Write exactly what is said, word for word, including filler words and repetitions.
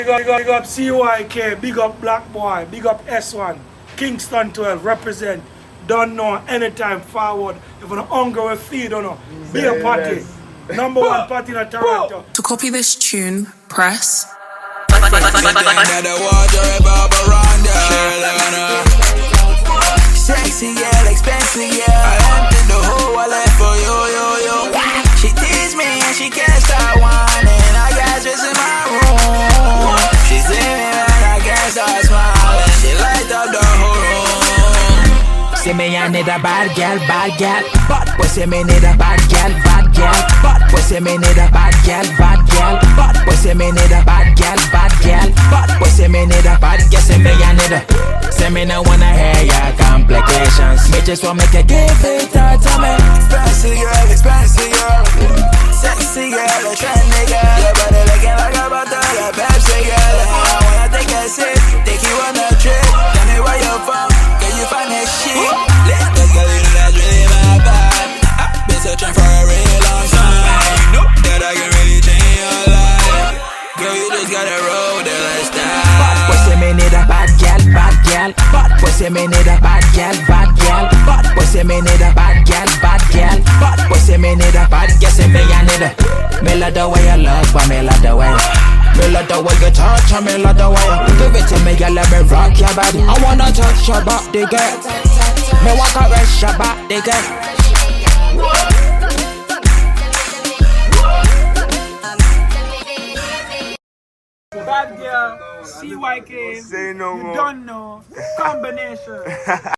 Big up, big up, big up C Y K, big up Black Boy, big up S one, Kingston twelve, represent. Don't know anytime forward. If you're hungry, we feed on mm, be a party. Number one party in Toronto. To copy this tune, press. Sexy girl, expensive girl. I emptied the whole wallet for you, yo, yo. She tease me and she can't stop whining. I got just in my room. She see me and I can't stop smiling. She light up the whole room. Say me I need a bad girl, bad girl. But boy say me need a bad girl, bad girl. But boy say me need a bad girl, bad girl. But boy say me need a bad girl, bad girl. But boy say me need a bad girl. Say me I need a. Say me no wanna hear your complications. Me just wanna make a give it all to me. Expensive girl, expensive girl. Sexy girl, a trendy girl. Your body looking like a bottle of Pepsi girl. I wanna take a sip, take you on a trip. Tell me where you're from, can you find that shit? Let's go, girl, you know that's really my vibe. I've been searching for a really long time. You know that I can really change your life. Girl, you just gotta roll with the lifestyle. Bad boy say me need a bad girl, bad girl. Bad boy say me need a bad girl, bad girl. Bad boy say me need a bad girl, bad girl. Bad boy say me need a bad girl. Say me I need a. Me love the way you look, but me love the way. Me love the way you touch, and me love the way you give it to me, girl. Let me rock your body. I wanna touch your body, girl. Me want to rest your body, girl. Bad girl, C Y K, Say no you more. don't know, combination.